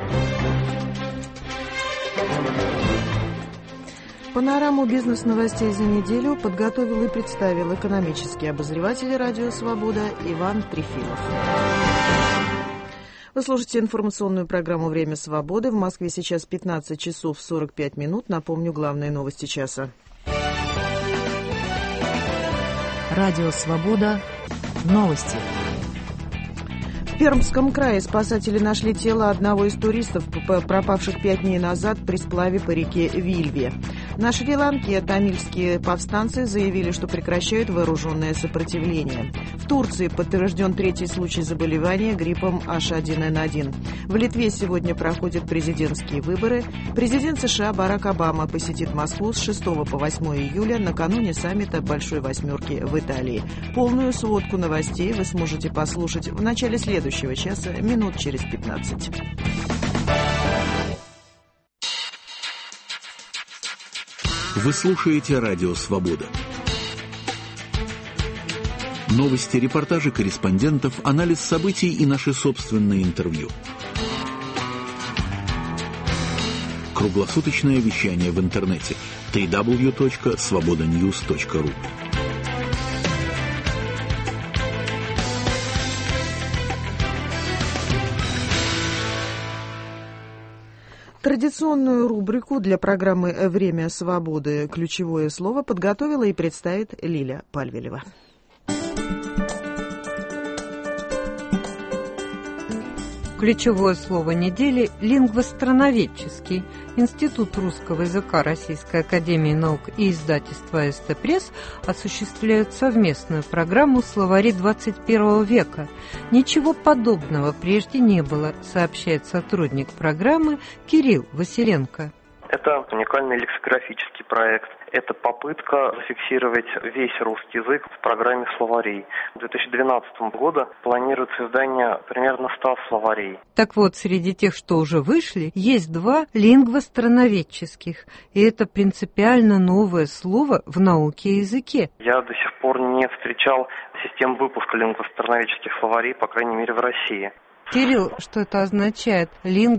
Панораму бизнес-новостей за неделю подготовил и представил экономический обозреватель «Радио Свобода» Иван Трефилов. Вы слушаете информационную программу «Время свободы». В Москве сейчас 15 часов 45 минут. Напомню, главные новости часа. Радио «Свобода». Новости. В Пермском крае спасатели нашли тело одного из туристов, пропавших 5 дней назад при сплаве по реке Вильве. На Шри-Ланке тамильские повстанцы заявили, что прекращают вооруженное сопротивление. В Турции подтвержден 3-й случай заболевания гриппом H1N1. В Литве сегодня проходят президентские выборы. Президент США Барак Обама посетит Москву с 6 по 8 июля накануне саммита Большой Восьмерки в Италии. Полную сводку новостей вы сможете послушать в начале следующего часа, минут через 15. Вы слушаете «Радио Свобода». Новости, репортажи корреспондентов, анализ событий и наши собственные интервью. Круглосуточное вещание в интернете www.svobodanews.ru. Традиционную рубрику для программы «Время свободы. Ключевое слово» подготовила и представит Лиля Пальвелева. Ключевое слово недели – лингвостроноведческий. Институт русского языка Российской академии наук и издательства СТ Пресс осуществляют совместную программу «Словари 21 века». Ничего подобного прежде не было, сообщает сотрудник программы Кирилл Василенко. Это уникальный лексикографический проект. Это попытка зафиксировать весь русский язык в программе словарей. В 2012 году планируется издание примерно 100 словарей. Так вот, среди тех, что уже вышли, есть 2 лингвостроноведческих. И это принципиально новое слово в науке и языке. Я до сих пор не встречал систем выпуска лингвостроноведческих словарей, по крайней мере, в России. Кирилл, что это означает?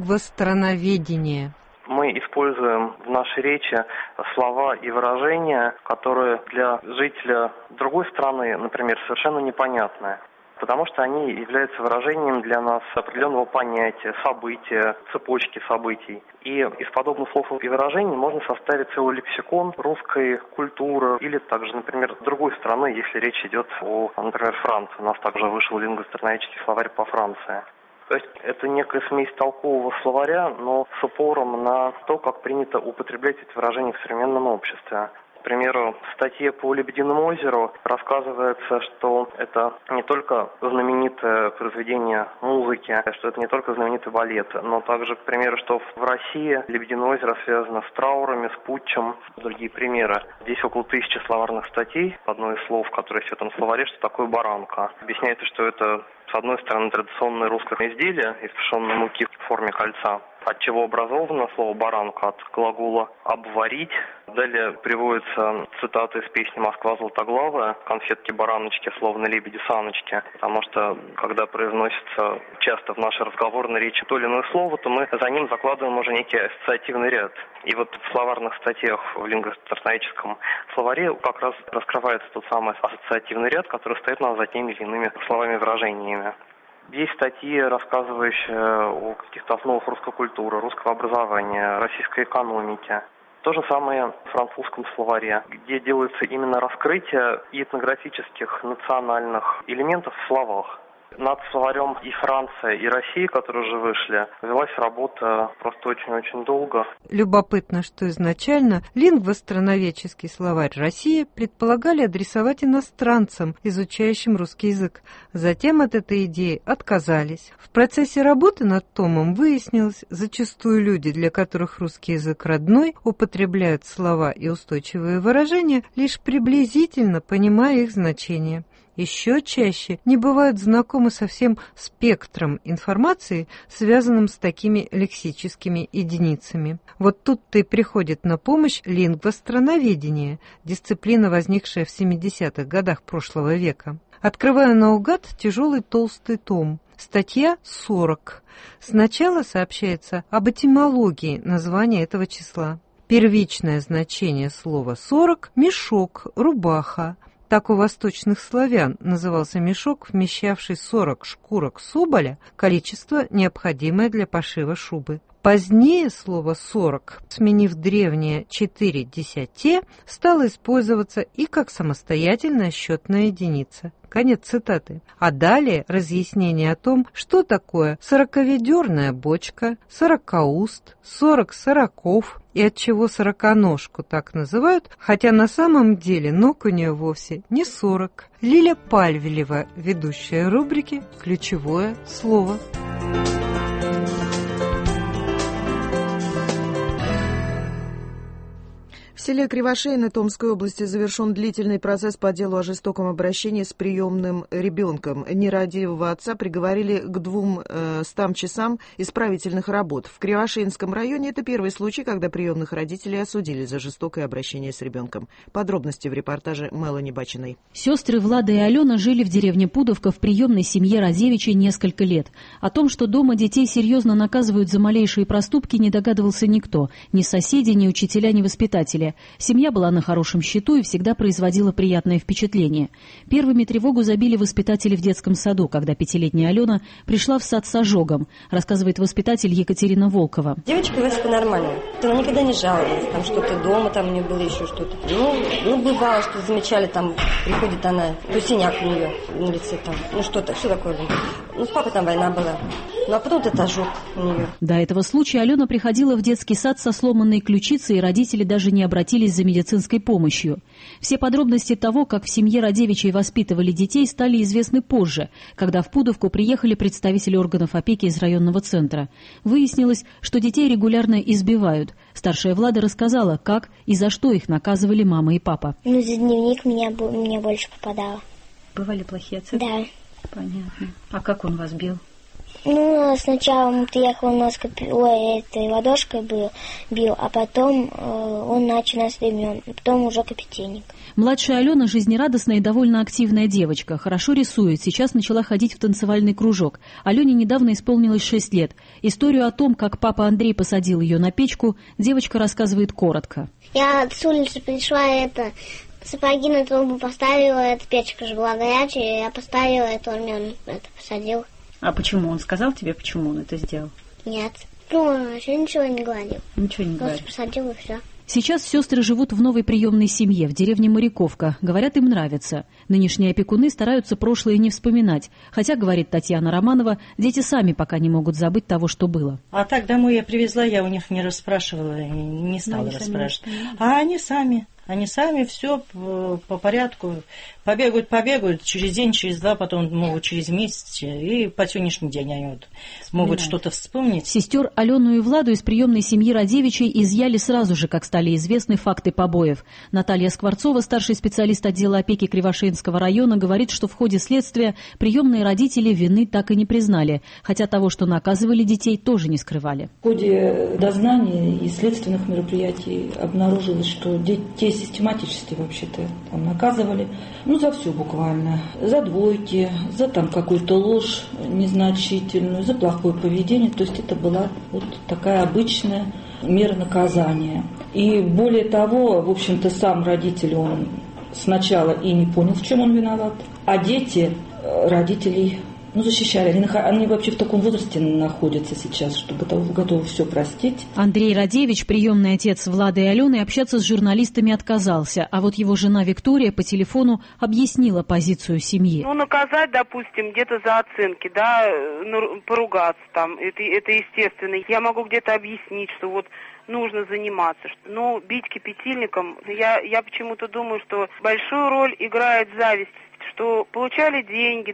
Лингвостроноведение. Мы используем в нашей речи слова и выражения, которые для жителя другой страны, например, совершенно непонятны, потому что они являются выражением для нас определенного понятия, события, цепочки событий. И из подобных слов и выражений можно составить целый лексикон русской культуры или также, например, другой страны, если речь идет о, например, Франции. У нас также вышел лингвостроноведческий словарь по Франции. То есть это некая смесь толкового словаря, но с упором на то, как принято употреблять эти выражения в современном обществе. К примеру, в статье по «Лебединому озеру» рассказывается, что это не только знаменитое произведение музыки, что это не только знаменитый балет, но также, к примеру, что в России «Лебединое озеро» связано с траурами, с путчем, другие примеры. Здесь около 1000 словарных статей, одно из слов, которое есть в этом словаре, что такое баранка. Объясняется, что это, с одной стороны, традиционное русское изделие из пшенной муки в форме кольца, от чего образовано слово «баранка», от глагола «обварить». Далее приводятся цитаты из песни «Москва золотоглавая», «конфетки-бараночки, словно лебеди-саночки», потому что, когда произносится часто в нашей разговорной речи то или иное слово, то мы за ним закладываем уже некий ассоциативный ряд. И вот в словарных статьях в лингвостроноведческом словаре как раз раскрывается тот самый ассоциативный ряд, который стоит за теми или иными словами и выражениями. Есть статьи, рассказывающие о каких-то основах русской культуры, русского образования, российской экономики. То же самое в французском словаре, где делается именно раскрытие этнографических национальных элементов в словах. Над словарем и Франция, и Россия, которые уже вышли, велась работа просто очень-очень долго. Любопытно, что изначально лингвостроноведческий словарь России предполагали адресовать иностранцам, изучающим русский язык. Затем от этой идеи отказались. В процессе работы над томом выяснилось, зачастую люди, для которых русский язык родной, употребляют слова и устойчивые выражения, лишь приблизительно понимая их значение. Еще чаще не бывают знакомы со всем спектром информации, связанным с такими лексическими единицами. Вот тут-то и приходит на помощь лингвостроноведение, дисциплина, возникшая в 70-х годах прошлого века. Открываю наугад тяжелый толстый том. Статья 40. Сначала сообщается об этимологии названия этого числа. Первичное значение слова «40» – мешок, рубаха. Так у восточных славян назывался мешок, вмещавший 40 шкурок соболя, количество, необходимое для пошива шубы. Позднее слово «40», сменив древнее 4 десяте, стало использоваться и как самостоятельная счетная единица. Конец цитаты. А далее разъяснение о том, что такое 40-ведерная бочка, 40-уст, 40 сороков и отчего сороконожку так называют, хотя на самом деле ног у нее вовсе не 40. Лиля Пальвелева, ведущая рубрики «Ключевое слово». В селе Кривошеино Томской области завершен длительный процесс по делу о жестоком обращении с приемным ребенком. Нерадивого отца приговорили к 200 часам исправительных работ. В Кривошеинском районе это первый случай, когда приемных родителей осудили за жестокое обращение с ребенком. Подробности в репортаже Мелани Бачиной. Сестры Влада и Алена жили в деревне Пудовка в приемной семье Радзевичей несколько лет. О том, что дома детей серьезно наказывают за малейшие проступки, не догадывался никто. Ни соседи, ни учителя, ни воспитатели. Семья была на хорошем счету и всегда производила приятное впечатление. Первыми тревогу забили воспитатели в детском саду, когда 5-летняя Алена пришла в сад с ожогом, рассказывает воспитатель Екатерина Волкова. Девочка выросла нормально. Она никогда не жаловалась, там что-то дома, там у нее было еще что-то. Ну, бывало, что замечали, там приходит она, то синяк у нее на лице, там, ну что-то, все такое. Ну, с папой там война была. Ну, а потом это ожог у нее. До этого случая Алена приходила в детский сад со сломанной ключицей, и родители даже не обратились за медицинской помощью. Все подробности того, как в семье Радевичей воспитывали детей, стали известны позже, когда в Пудовку приехали представители органов опеки из районного центра. Выяснилось, что детей регулярно избивают. Старшая Влада рассказала, как и за что их наказывали мама и папа. Ну, за дневник мне больше попадало. Бывали плохие оценки? Да. Понятно. А как он вас бил? Ну, сначала он приехал, ножкой, этой ладошкой бил, а потом он начал нас ремнем, потом уже капетельник. Младшая Алена жизнерадостная и довольно активная девочка, хорошо рисует, сейчас начала ходить в танцевальный кружок. Алене недавно исполнилось 6 лет. Историю о том, как папа Андрей посадил ее на печку, девочка рассказывает коротко. Я с улицы пришла, сапоги на трубу поставила, эта печка же была горячая, я поставила, он меня посадил. А почему? Он сказал тебе, почему он это сделал? Нет. Ну, он вообще ничего не говорил. Ничего не говорил. Просто посадил и все. Сейчас сестры живут в новой приемной семье в деревне Моряковка. Говорят, им нравится. Нынешние опекуны стараются прошлое не вспоминать. Хотя, говорит Татьяна Романова, дети сами пока не могут забыть того, что было. А так домой я привезла, я у них не расспрашивала, не стала расспрашивать. А они сами все по порядку побегают через день, через два, потом могут через месяц, и по сегодняшний день они могут что-то вспомнить. Сестер Алену и Владу из приемной семьи Радевичей изъяли сразу же, как стали известны факты побоев. Наталья Скворцова, старший специалист отдела опеки Кривошеинского района, говорит, что в ходе следствия приемные родители вины так и не признали, хотя того, что наказывали детей, тоже не скрывали. В ходе дознания и следственных мероприятий обнаружилось, что детей систематически вообще-то там наказывали, за все буквально. За двойки, за там какую-то ложь незначительную, за плохое поведение. То есть это была вот такая обычная мера наказания. И более того, в общем-то, сам родитель, он сначала и не понял, в чем он виноват, а дети родителей защищали. Они вообще в таком возрасте находятся сейчас, что готовы все простить. Андрей Радевич, приемный отец Влады и Алены, общаться с журналистами отказался, а вот его жена Виктория по телефону объяснила позицию семьи. Наказать, допустим, где-то за оценки, поругаться там, это естественно. Я могу где-то объяснить, что нужно заниматься. Но бить кипятильником, я почему-то думаю, что большую роль играет зависть. Что получали деньги,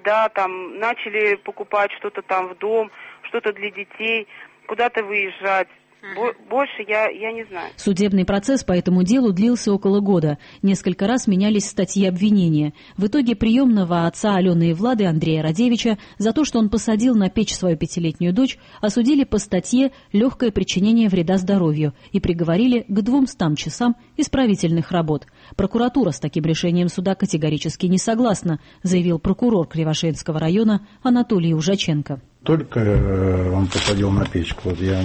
начали покупать что-то там в дом, что-то для детей, куда-то выезжать. Больше я не знаю. Судебный процесс по этому делу длился около года. Несколько раз менялись статьи обвинения. В итоге приемного отца Алены и Влады Андрея Радевича за то, что он посадил на печь свою 5-летнюю дочь, осудили по статье «Легкое причинение вреда здоровью» и приговорили к 200 часам исправительных работ. Прокуратура с таким решением суда категорически не согласна, заявил прокурор Кривошеинского района Анатолий Ужаченко. Только он посадил на печку. Я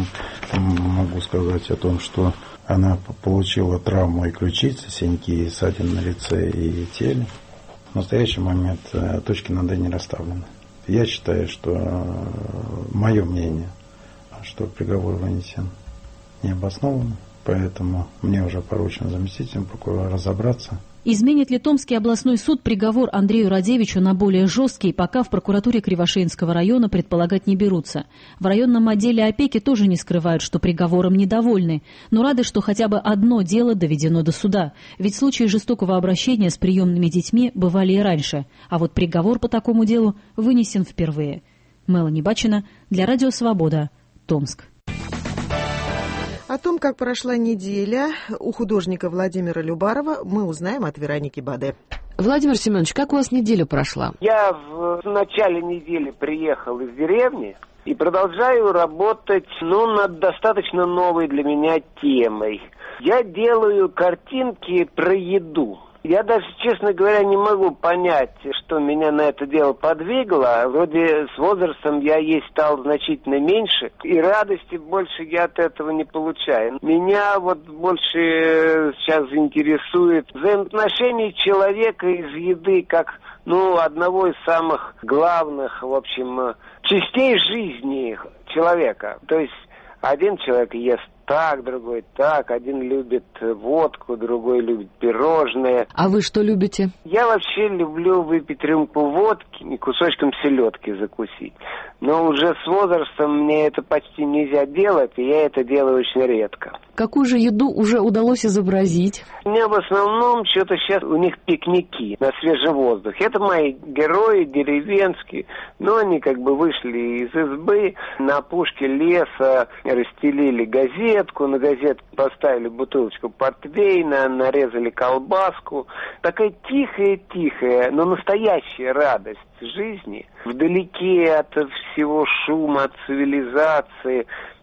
могу сказать о том, что она получила травму и ключицы, синяки, и ссадины на лице и теле. В настоящий момент точки над «и» не расставлены. Я считаю, что мое мнение, что приговор вынесен необоснованно, поэтому мне уже поручено заместителем прокурора разобраться. Изменит ли Томский областной суд приговор Андрею Радевичу на более жесткий, пока в прокуратуре Кривошеинского района предполагать не берутся. В районном отделе опеки тоже не скрывают, что приговором недовольны, но рады, что хотя бы одно дело доведено до суда. Ведь случаи жестокого обращения с приемными детьми бывали и раньше, а вот приговор по такому делу вынесен впервые. Мелани Бачина для Радио Свобода, Томск. О том, как прошла неделя у художника Владимира Любарова, мы узнаем от Вероники Баде. Владимир Семенович, как у вас неделя прошла? Я в начале недели приехал из деревни и продолжаю работать над достаточно новой для меня темой. Я делаю картинки про еду. Я даже, честно говоря, не могу понять, что меня на это дело подвигло. Вроде с возрастом я есть стал значительно меньше, и радости больше я от этого не получаю. Меня вот больше сейчас интересует взаимоотношения человека из еды, как, одного из самых главных, в общем, частей жизни человека. То есть один человек ест так, другой так. Один любит водку, другой любит пирожные. А вы что любите? Я вообще люблю выпить рюмку водки и кусочком селедки закусить. Но уже с возрастом мне это почти нельзя делать, и я это делаю очень редко. Какую же еду уже удалось изобразить? У меня в основном что-то сейчас у них пикники на свежем воздухе. Это мои герои деревенские, но они как бы вышли из избы, на опушке леса расстелили газетку, на газетку поставили бутылочку портвейна, нарезали колбаску. Такая тихая, но настоящая радость жизни, вдалеке от всего шума, от цивилизации.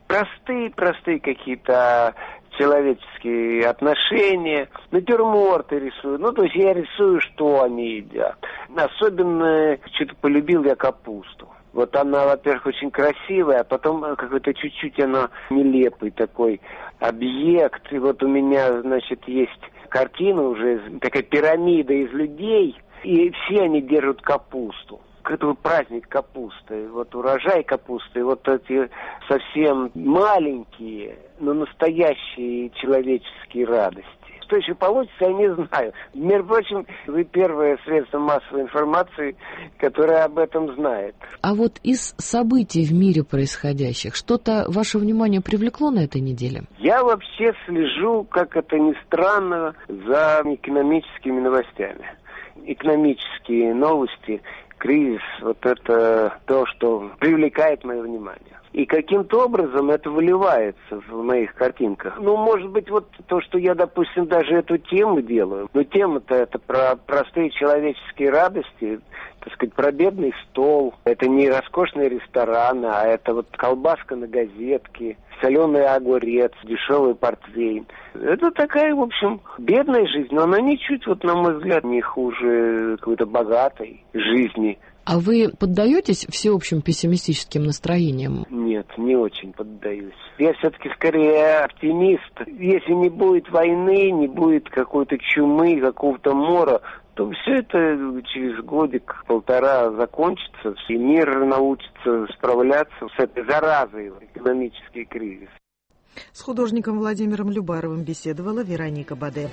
Простые какие-то человеческие отношения. Натюрморты рисую. То есть я рисую, что они едят. Особенно что-то полюбил я капусту. Вот она, во-первых, очень красивая, а потом какой-то чуть-чуть она нелепый такой объект. И вот у меня, есть картина уже, такая пирамида из людей, и все они держат капусту. Это праздник капусты, вот урожай капусты, вот эти совсем маленькие, но настоящие человеческие радости. Что еще получится, я не знаю. Между прочим, вы первое средство массовой информации, которое об этом знает. А вот из событий в мире происходящих, что-то ваше внимание привлекло на этой неделе? Я вообще слежу, как это ни странно, за экономическими новостями. Экономические новости, кризис, вот это то, что привлекает мое внимание. И каким-то образом это выливается в моих картинках. Может быть, вот то, что я, допустим, даже эту тему делаю. Но тема-то это про простые человеческие радости, так сказать, про бедный стол. Это не роскошный ресторан, а это вот колбаска на газетке, соленый огурец, дешевый портвейн. Это такая, в общем, бедная жизнь, но она ничуть, на мой взгляд, не хуже какой-то богатой жизни. А вы поддаетесь всеобщим пессимистическим настроениям? Нет, не очень поддаюсь. Я все-таки скорее оптимист. Если не будет войны, не будет какой-то чумы, какого-то мора, то все это через годик-полтора закончится, и мир научится справляться с этой заразой, экономический кризис. С художником Владимиром Любаровым беседовала Вероника Баде.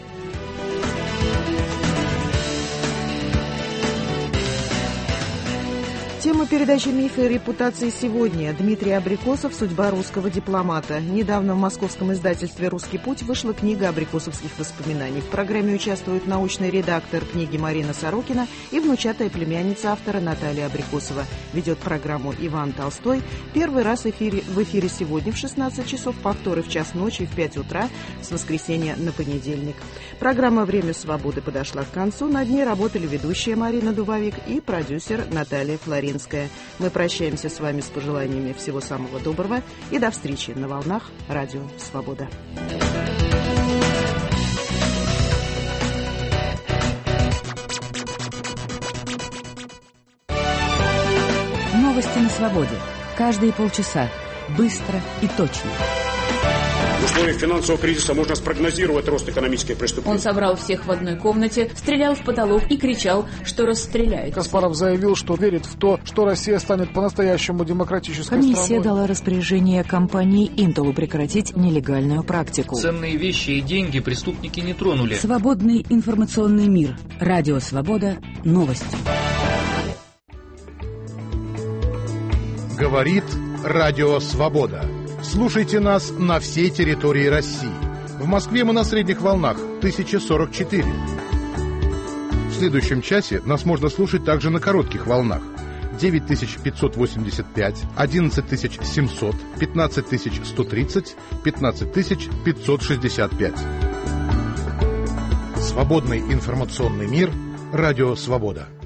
Тема передачи «Мифы и репутации» сегодня. Дмитрий Абрикосов «Судьба русского дипломата». Недавно в московском издательстве «Русский путь» вышла книга абрикосовских воспоминаний. В программе участвуют научный редактор книги Марина Сорокина и внучатая племянница автора Наталья Абрикосова. Ведет программу Иван Толстой. Первый раз в эфире сегодня в 16 часов, повторы в час ночи, в 5 утра, с воскресенья на понедельник. Программа «Время свободы» подошла к концу. Над ней работали ведущая Марина Дубовик и продюсер Наталья Флоринская. Мы прощаемся с вами с пожеланиями всего самого доброго и до встречи на волнах Радио Свобода. Новости на свободе. Каждые полчаса. Быстро и точно. В условиях финансового кризиса можно спрогнозировать рост экономической преступности. Он собрал всех в одной комнате, стрелял в потолок и кричал, что расстреляет. Каспаров заявил, что верит в то, что Россия станет по-настоящему демократической страной. Комиссия дала распоряжение компании Intel прекратить нелегальную практику. Ценные вещи и деньги преступники не тронули. Свободный информационный мир. Радио Свобода. Новости. Говорит Радио Свобода. Слушайте нас на всей территории России. В Москве мы на средних волнах 1044. В следующем часе нас можно слушать также на коротких волнах 9585, 11700, 15130, 15565. Свободный информационный мир. Радио Свобода.